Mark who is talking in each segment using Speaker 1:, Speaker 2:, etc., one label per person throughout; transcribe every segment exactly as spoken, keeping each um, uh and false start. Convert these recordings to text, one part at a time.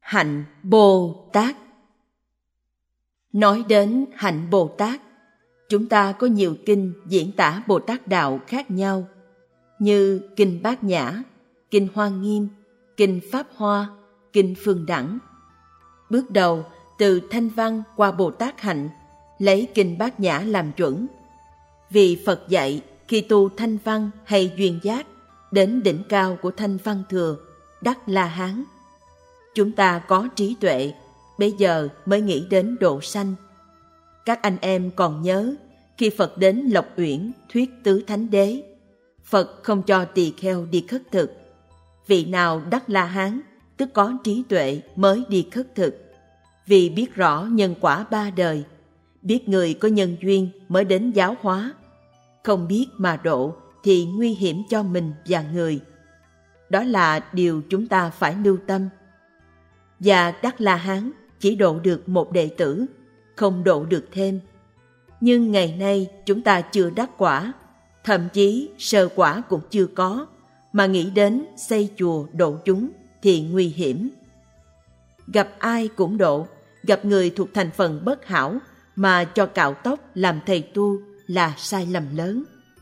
Speaker 1: Hạnh Bồ Tát. Nói đến hạnh Bồ Tát, chúng ta có nhiều kinh diễn tả Bồ Tát đạo khác nhau, như kinh Bát Nhã, kinh Hoa Nghiêm, kinh Pháp Hoa, kinh Phương Đẳng. Bước đầu, từ Thanh Văn qua Bồ Tát hạnh, lấy kinh Bát Nhã làm chuẩn. Vì Phật dạy khi tu Thanh Văn hay duyên giác, đến đỉnh cao của Thanh Văn Thừa, Đắc La Hán. Chúng ta có trí tuệ, bây giờ mới nghĩ đến độ sanh. Các anh em còn nhớ, khi Phật đến Lộc Uyển thuyết tứ thánh đế, Phật không cho tỳ kheo đi khất thực. Vị nào đắc La Hán, tức có trí tuệ mới đi khất thực. Vì biết rõ nhân quả ba đời, biết người có nhân duyên mới đến giáo hóa. Không biết mà độ thì nguy hiểm cho mình và người. Đó là điều chúng ta phải lưu tâm. Và Đắc La Hán chỉ độ được một đệ tử, không độ được thêm. Nhưng ngày nay chúng ta chưa đắc quả, thậm chí sơ quả cũng chưa có, mà nghĩ đến xây chùa độ chúng thì nguy hiểm. Gặp ai cũng độ, gặp người thuộc thành phần bất hảo mà cho cạo tóc làm thầy tu là sai lầm lớn.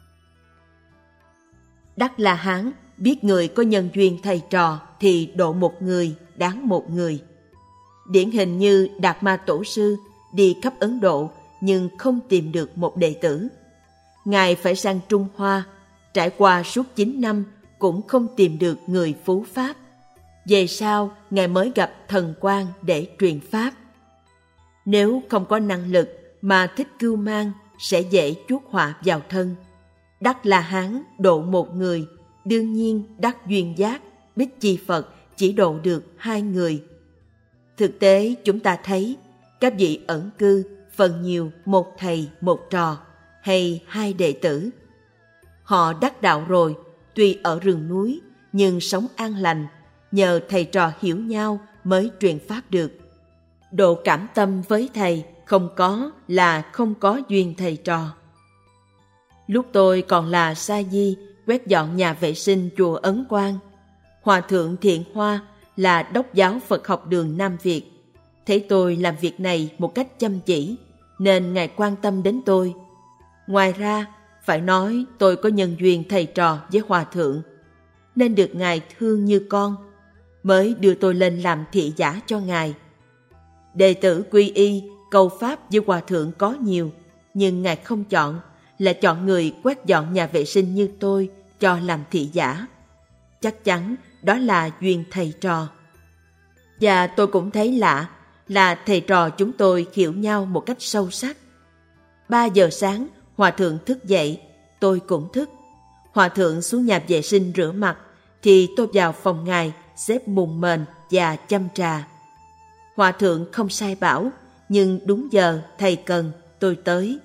Speaker 1: Đắc La Hán biết người có nhân duyên thầy trò thì độ một người, đáng một người. Điển hình như Đạt Ma Tổ Sư đi khắp Ấn Độ nhưng không tìm được một đệ tử. Ngài phải sang Trung Hoa, trải qua suốt chín năm cũng không tìm được người phú Pháp. Về sau, Ngài mới gặp Thần Quang để truyền Pháp. Nếu không có năng lực mà thích cưu mang, sẽ dễ chuốc họa vào thân. Đắc La Hán độ một người, đương nhiên đắc duyên giác, Bích Chi Phật chỉ độ được hai người. Thực tế chúng ta thấy, các vị ẩn cư phần nhiều một thầy một trò hay hai đệ tử. Họ đắc đạo rồi, tuy ở rừng núi nhưng sống an lành, nhờ thầy trò hiểu nhau mới truyền pháp được. Độ cảm tâm với thầy không có là không có duyên thầy trò. Lúc tôi còn là sa di quét dọn nhà vệ sinh chùa Ấn Quang, Hòa thượng Thiện Hoa là đốc giáo Phật học đường Nam Việt, thấy tôi làm việc này một cách chăm chỉ nên Ngài quan tâm đến tôi. Ngoài ra, phải nói tôi có nhân duyên thầy trò với Hòa thượng, nên được Ngài thương như con, mới đưa tôi lên làm thị giả cho Ngài. Đệ tử quy y, cầu pháp với Hòa thượng có nhiều, nhưng Ngài không chọn, là chọn người quét dọn nhà vệ sinh như tôi cho làm thị giả. Chắc chắn đó là duyên thầy trò. Và tôi cũng thấy lạ là thầy trò chúng tôi hiểu nhau một cách sâu sắc. Ba giờ sáng, Hòa thượng thức dậy, tôi cũng thức. Hòa thượng xuống nhà vệ sinh rửa mặt, thì tôi vào phòng Ngài xếp mùng mền và chăm trà. Hòa thượng không sai bảo, nhưng đúng giờ thầy cần, tôi tới.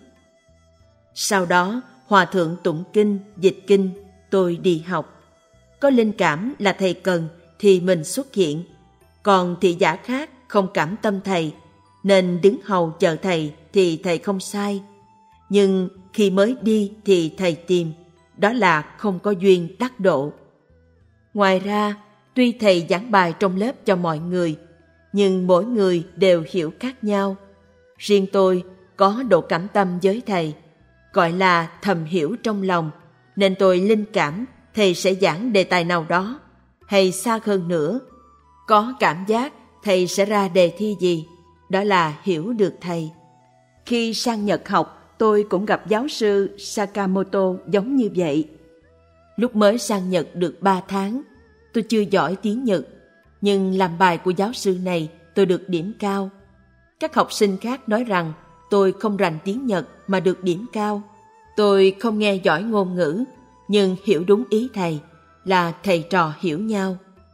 Speaker 1: Sau đó, Hòa thượng tụng kinh, dịch kinh, tôi đi học. Có linh cảm là thầy cần thì mình xuất hiện, còn thị giả khác không cảm tâm thầy, nên đứng hầu chờ thầy thì thầy không sai. Nhưng khi mới đi thì thầy tìm, đó là không có duyên đắc độ. Ngoài ra, tuy thầy giảng bài trong lớp cho mọi người, nhưng mỗi người đều hiểu khác nhau. Riêng tôi có độ cảm tâm với thầy, gọi là thầm hiểu trong lòng, nên tôi linh cảm thầy sẽ giảng đề tài nào đó, hay xa hơn nữa, có cảm giác thầy sẽ ra đề thi gì, đó là hiểu được thầy. Khi sang Nhật học, tôi cũng gặp giáo sư Sakamoto giống như vậy. Lúc mới sang Nhật được ba tháng, tôi chưa giỏi tiếng Nhật, nhưng làm bài của giáo sư này tôi được điểm cao. Các học sinh khác nói rằng tôi không rành tiếng Nhật mà được điểm cao. Tôi không nghe giỏi ngôn ngữ, nhưng hiểu đúng ý thầy, là thầy trò hiểu nhau.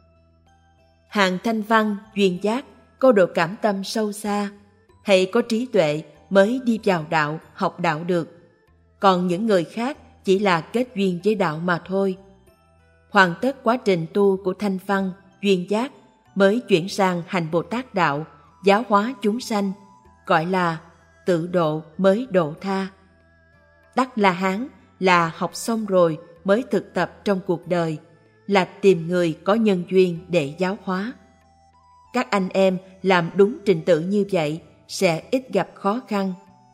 Speaker 1: Hàng Thanh Văn, duyên giác, có độ cảm tâm sâu xa, hay có trí tuệ mới đi vào đạo, học đạo được. Còn những người khác chỉ là kết duyên với đạo mà thôi. Hoàn tất quá trình tu của Thanh Văn, duyên giác mới chuyển sang hành Bồ Tát đạo, giáo hóa chúng sanh, gọi là tự độ mới độ tha. Đắc La Hán là học xong rồi mới thực tập trong cuộc đời, là tìm người có nhân duyên để giáo hóa. các anh em làm đúng trình tự như vậy sẽ ít gặp khó khăn.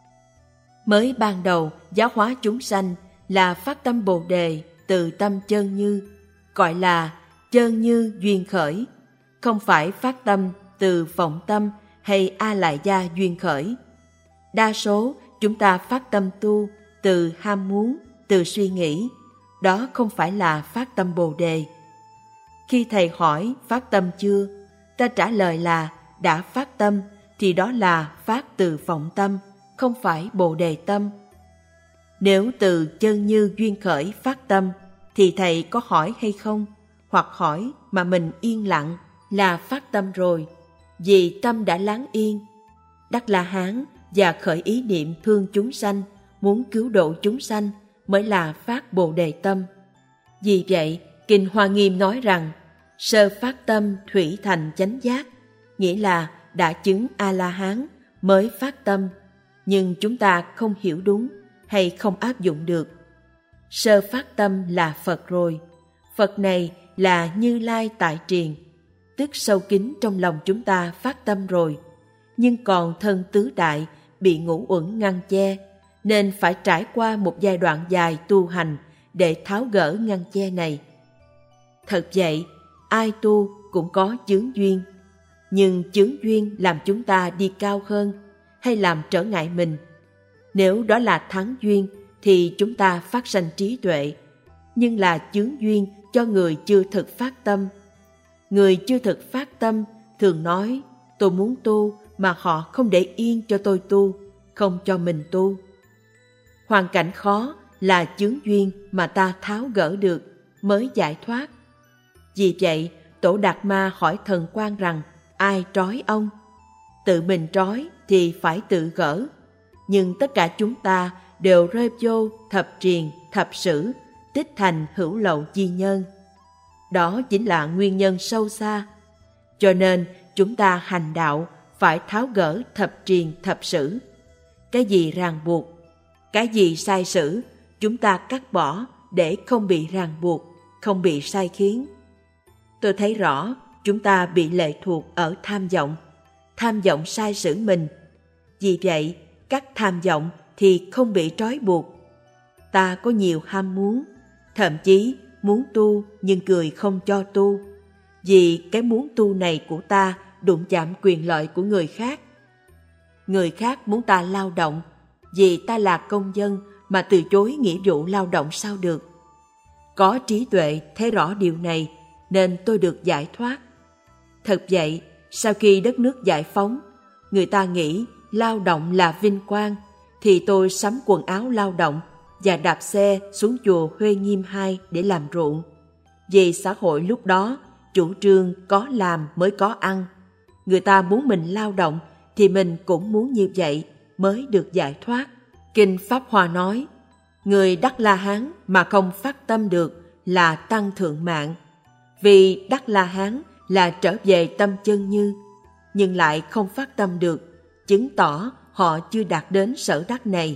Speaker 1: Mới ban đầu giáo hóa chúng sanh là phát tâm Bồ Đề từ tâm chân như, gọi là chân như duyên khởi, không phải phát tâm từ vọng tâm hay a lại gia duyên khởi. Đa số chúng ta phát tâm tu từ ham muốn, từ suy nghĩ, đó không phải là phát tâm Bồ Đề. Khi thầy hỏi phát tâm chưa, ta trả lời là đã phát tâm thì đó là phát từ vọng tâm, không phải Bồ Đề tâm. Nếu từ chân như duyên khởi phát tâm thì thầy có hỏi hay không? Hoặc hỏi mà mình yên lặng là phát tâm rồi, vì tâm đã lắng yên. Đắc La Hán và khởi ý niệm thương chúng sanh, muốn cứu độ chúng sanh mới là phát Bồ Đề tâm. Vì vậy, Kinh Hoa Nghiêm nói rằng sơ phát tâm thủy thành chánh giác, nghĩa là đã chứng A-la-hán mới phát tâm, nhưng chúng ta không hiểu đúng hay không áp dụng được. Sơ phát tâm là Phật rồi, Phật này là Như Lai tại triền, tức sâu kín trong lòng chúng ta phát tâm rồi, nhưng còn thân tứ đại bị ngũ uẩn ngăn che, nên phải trải qua một giai đoạn dài tu hành để tháo gỡ ngăn che này. Thật vậy, ai tu cũng có chướng duyên, nhưng chướng duyên làm chúng ta đi cao hơn hay làm trở ngại mình. Nếu đó là thắng duyên thì chúng ta phát sanh trí tuệ, nhưng là chướng duyên cho người chưa thực phát tâm. Người chưa thực phát tâm thường nói tôi muốn tu mà họ không để yên cho tôi tu, không cho mình tu. Hoàn cảnh khó là chướng duyên mà ta tháo gỡ được mới giải thoát. Vì vậy, Tổ Đạt Ma hỏi Thần Quang rằng ai trói ông? Tự mình trói thì phải tự gỡ. Nhưng tất cả chúng ta đều rơi vô thập triền, thập sử, tích thành hữu lậu chi nhân. Đó chính là nguyên nhân sâu xa. Cho nên chúng ta hành đạo phải tháo gỡ thập triền, thập sử. Cái gì ràng buộc, cái gì sai sử, chúng ta cắt bỏ để không bị ràng buộc, không bị sai khiến. Tôi thấy rõ chúng ta bị lệ thuộc ở tham vọng, tham vọng sai sử mình. Vì vậy, cắt tham vọng thì không bị trói buộc. Ta có nhiều ham muốn, thậm chí muốn tu nhưng cười không cho tu, vì cái muốn tu này của ta đụng chạm quyền lợi của người khác. Người khác muốn ta lao động, vì ta là công dân mà từ chối nghĩa vụ lao động sao được. Có trí tuệ thấy rõ điều này nên tôi được giải thoát. Thật vậy, sau khi đất nước giải phóng, người ta nghĩ lao động là vinh quang, thì tôi sắm quần áo lao động và đạp xe xuống chùa Huê Nghiêm hai để làm ruộng. Vì xã hội lúc đó chủ trương có làm mới có ăn. Người ta muốn mình lao động thì mình cũng muốn như vậy mới được giải thoát. Kinh Pháp Hoa nói, người Đắc La Hán mà không phát tâm được là tăng thượng mạng. Vì Đắc La Hán là trở về tâm chân như, nhưng lại không phát tâm được, chứng tỏ họ chưa đạt đến sở đắc này.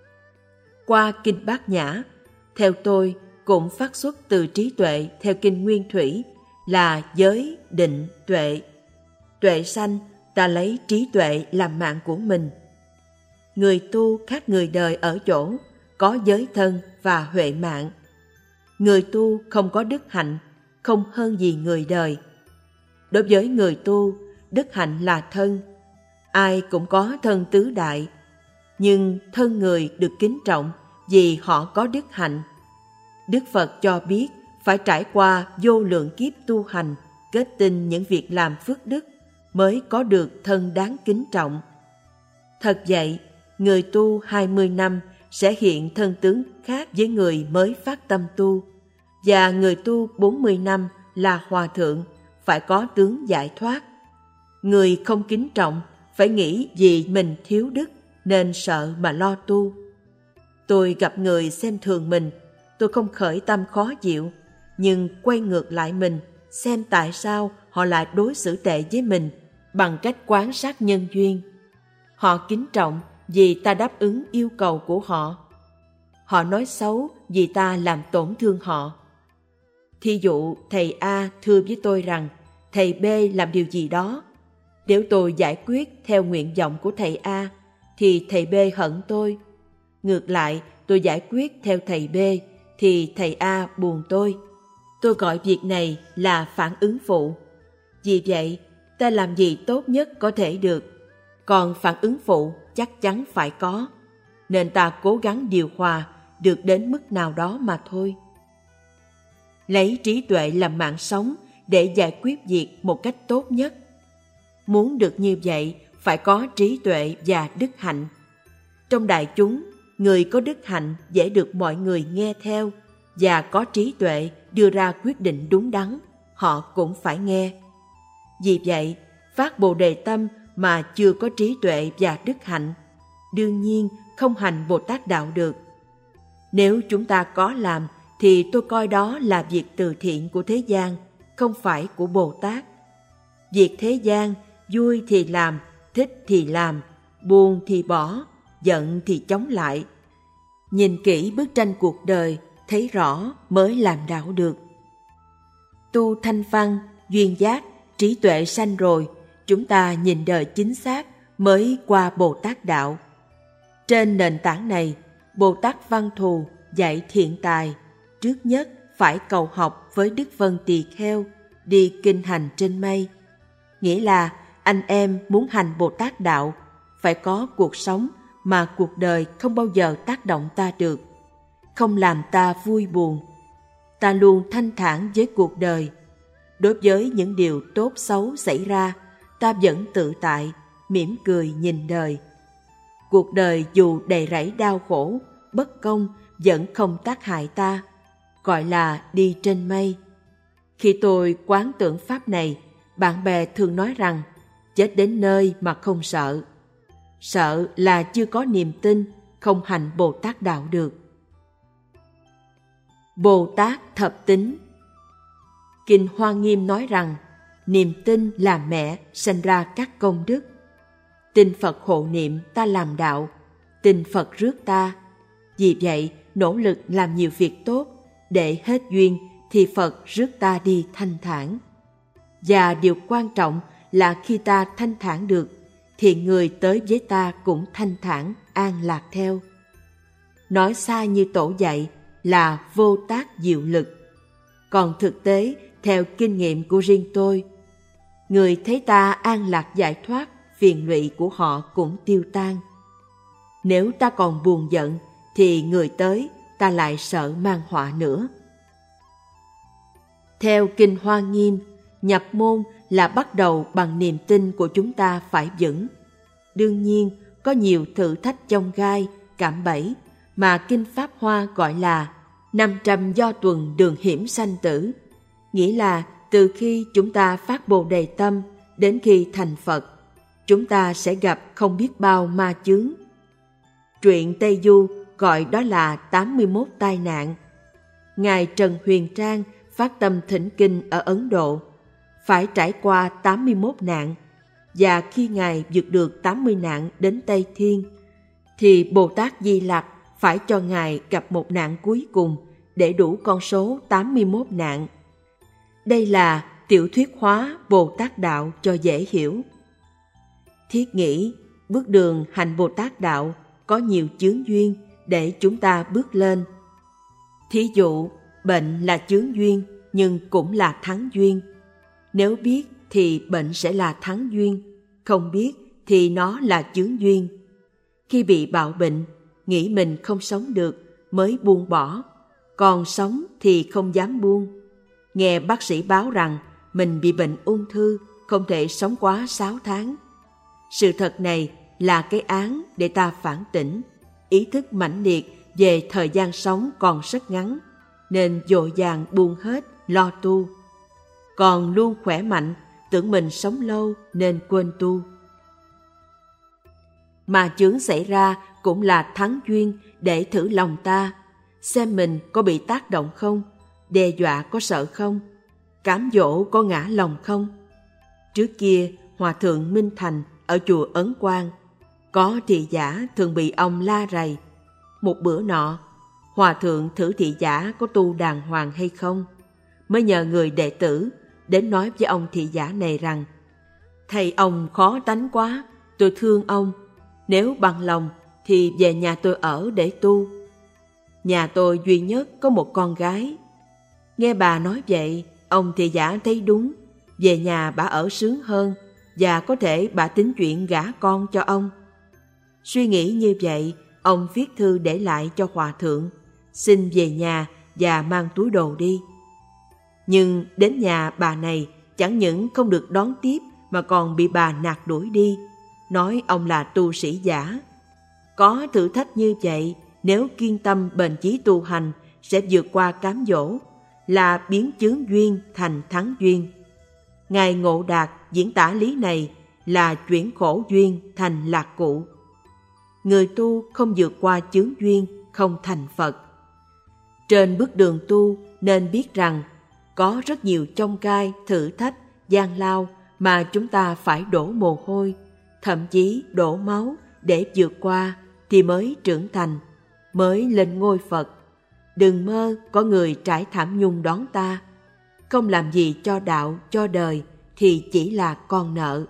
Speaker 1: Qua Kinh Bát Nhã, theo tôi cũng phát xuất từ trí tuệ theo Kinh Nguyên Thủy là giới, định, tuệ. Tuệ sanh, ta lấy trí tuệ làm mạng của mình. Người tu khác người đời ở chỗ có giới thân và huệ mạng. Người tu không có đức hạnh, không hơn gì người đời. Đối với người tu, đức hạnh là thân. Ai cũng có thân tứ đại, nhưng thân người được kính trọng vì họ có đức hạnh. Đức Phật cho biết phải trải qua vô lượng kiếp tu hành, kết tinh những việc làm phước đức mới có được thân đáng kính trọng. Thật vậy, người tu hai mươi năm sẽ hiện thân tướng khác với người mới phát tâm tu, và người tu bốn mươi năm là hòa thượng phải có tướng giải thoát. Người không kính trọng phải nghĩ vì mình thiếu đức nên sợ mà lo tu. Tôi gặp người xem thường mình, tôi không khởi tâm khó chịu, nhưng quay ngược lại mình, xem tại sao họ lại đối xử tệ với mình bằng cách quan sát nhân duyên. Họ kính trọng vì ta đáp ứng yêu cầu của họ. Họ nói xấu vì ta làm tổn thương họ. Thí dụ thầy A thưa với tôi rằng thầy B làm điều gì đó, Nếu tôi giải quyết theo nguyện vọng của thầy A, thì thầy B hận tôi. Ngược lại, tôi giải quyết theo thầy B, thì thầy A buồn tôi. Tôi gọi việc này là phản ứng phụ. Vì vậy, ta làm gì tốt nhất có thể được. Còn phản ứng phụ chắc chắn phải có, nên ta cố gắng điều hòa được đến mức nào đó mà thôi. Lấy trí tuệ làm mạng sống để giải quyết việc một cách tốt nhất. Muốn được như vậy, phải có trí tuệ và đức hạnh. Trong đại chúng, người có đức hạnh dễ được mọi người nghe theo, và có trí tuệ đưa ra quyết định đúng đắn, họ cũng phải nghe. Vì vậy, phát Bồ Đề tâm mà chưa có trí tuệ và đức hạnh, đương nhiên không hành Bồ Tát đạo được. Nếu chúng ta có làm, thì tôi coi đó là việc từ thiện của thế gian, không phải của Bồ Tát. Việc thế gian, vui thì làm, thích thì làm, buồn thì bỏ, giận thì chống lại. Nhìn kỹ bức tranh cuộc đời, thấy rõ mới làm đạo được. Tu thanh văn, duyên giác, trí tuệ sanh rồi, chúng ta nhìn đời chính xác mới qua Bồ Tát đạo. Trên nền tảng này, Bồ Tát Văn Thù dạy thiện tài, trước nhất phải cầu học với Đức Vân Tỳ Kheo, đi kinh hành trên mây. Nghĩa là anh em muốn hành Bồ Tát đạo, phải có cuộc sống mà cuộc đời không bao giờ tác động ta được, không làm ta vui buồn. Ta luôn thanh thản với cuộc đời. Đối với những điều tốt xấu xảy ra, ta vẫn tự tại, mỉm cười nhìn đời. Cuộc đời dù đầy rẫy đau khổ, bất công vẫn không tác hại ta, gọi là đi trên mây. Khi tôi quán tưởng pháp này, bạn bè thường nói rằng chết đến nơi mà không sợ. Sợ là chưa có niềm tin, không hành Bồ Tát đạo được. Bồ Tát thập tính. Kinh Hoa Nghiêm nói rằng niềm tin là mẹ sanh ra các công đức. Tin Phật hộ niệm ta làm đạo, tin Phật rước ta. Vì vậy, nỗ lực làm nhiều việc tốt, để hết duyên thì Phật rước ta đi thanh thản. Và điều quan trọng là khi ta thanh thản được, thì người tới với ta cũng thanh thản, an lạc theo. Nói xa như tổ dạy là vô tác diệu lực. Còn thực tế, theo kinh nghiệm của riêng tôi, người thấy ta an lạc giải thoát, phiền lụy của họ cũng tiêu tan. Nếu ta còn buồn giận, thì người tới ta lại sợ mang họa nữa. Theo Kinh Hoa Nghiêm, nhập môn là bắt đầu bằng niềm tin của chúng ta phải vững. Đương nhiên, có nhiều thử thách chông gai, cạm bẫy mà Kinh Pháp Hoa gọi là năm trăm do tuần đường hiểm sanh tử. Nghĩa là từ khi chúng ta phát Bồ Đề tâm đến khi thành Phật, chúng ta sẽ gặp không biết bao ma chướng. Truyện Tây Du gọi đó là tám mươi mốt tai nạn. Ngài Trần Huyền Trang phát tâm thỉnh kinh ở Ấn Độ, phải trải qua tám mươi mốt nạn, và khi Ngài vượt được tám mươi nạn đến Tây Thiên, thì Bồ Tát Di Lặc phải cho Ngài gặp một nạn cuối cùng để đủ con số tám mươi mốt nạn. Đây là tiểu thuyết hóa Bồ Tát đạo cho dễ hiểu. Thiết nghĩ, bước đường hành Bồ Tát đạo có nhiều chướng duyên để chúng ta bước lên. Thí dụ, bệnh là chướng duyên nhưng cũng là thắng duyên. Nếu biết thì bệnh sẽ là thắng duyên, không biết thì nó là chướng duyên. Khi bị bạo bệnh, nghĩ mình không sống được mới buông bỏ, còn sống thì không dám buông. Nghe bác sĩ báo rằng mình bị bệnh ung thư, không thể sống quá sáu tháng. Sự thật này là cái án để ta phản tỉnh, ý thức mãnh liệt về thời gian sống còn rất ngắn, nên vội vàng buông hết, lo tu. Còn luôn khỏe mạnh, tưởng mình sống lâu nên quên tu. Mà chướng xảy ra cũng là thắng duyên để thử lòng ta, xem mình có bị tác động không, đe dọa có sợ không, cám dỗ có ngã lòng không. Trước kia, Hòa thượng Minh Thành ở chùa Ấn Quang, có thị giả thường bị ông la rầy. Một bữa nọ, Hòa thượng thử thị giả có tu đàng hoàng hay không, mới nhờ người đệ tử đến nói với ông thị giả này rằng: Thầy ông khó tánh quá, tôi thương ông. Nếu bằng lòng thì về nhà tôi ở để tu. Nhà tôi duy nhất có một con gái. Nghe bà nói vậy, ông thì giả thấy đúng. Về nhà bà ở sướng hơn, và có thể bà tính chuyện gả con cho ông. Suy nghĩ như vậy, ông viết thư để lại cho hòa thượng, xin về nhà và mang túi đồ đi. Nhưng đến nhà bà này chẳng những không được đón tiếp mà còn bị bà nạt đuổi đi, nói ông là tu sĩ giả. Có thử thách như vậy, nếu kiên tâm bền chí tu hành sẽ vượt qua cám dỗ, là biến chướng duyên thành thắng duyên. Ngài Ngộ Đạt diễn tả lý này là chuyển khổ duyên thành lạc cụ. Người tu không vượt qua chướng duyên không thành Phật. Trên bước đường tu nên biết rằng có rất nhiều chông gai, thử thách, gian lao mà chúng ta phải đổ mồ hôi, thậm chí đổ máu để vượt qua thì mới trưởng thành, mới lên ngôi Phật. Đừng mơ có người trải thảm nhung đón ta. Không làm gì cho đạo, cho đời thì chỉ là con nợ.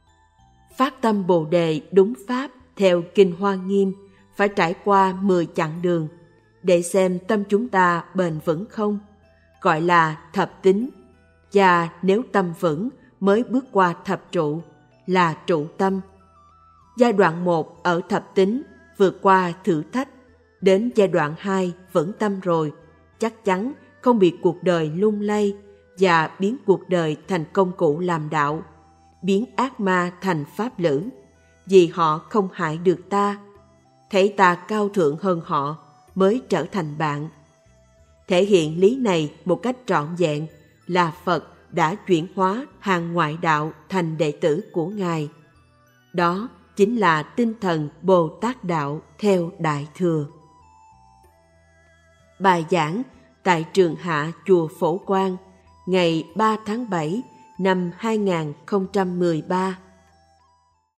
Speaker 1: Phát tâm Bồ Đề đúng pháp theo Kinh Hoa Nghiêm phải trải qua mười chặng đường để xem tâm chúng ta bền vững không, gọi là thập tín. Và nếu tâm vững mới bước qua thập trụ, là trụ tâm. Giai đoạn một ở thập tín vượt qua thử thách, đến giai đoạn hai vững tâm rồi, chắc chắn không bị cuộc đời lung lay và biến cuộc đời thành công cụ làm đạo, biến ác ma thành pháp lữ, vì họ không hại được ta. Thấy ta cao thượng hơn họ mới trở thành bạn. Thể hiện lý này một cách trọn vẹn là Phật đã chuyển hóa hàng ngoại đạo thành đệ tử của Ngài. Đó chính là tinh thần Bồ Tát đạo theo Đại Thừa. Bài giảng tại Trường Hạ Chùa Phổ Quang ngày ba tháng bảy năm hai nghìn không trăm mười ba.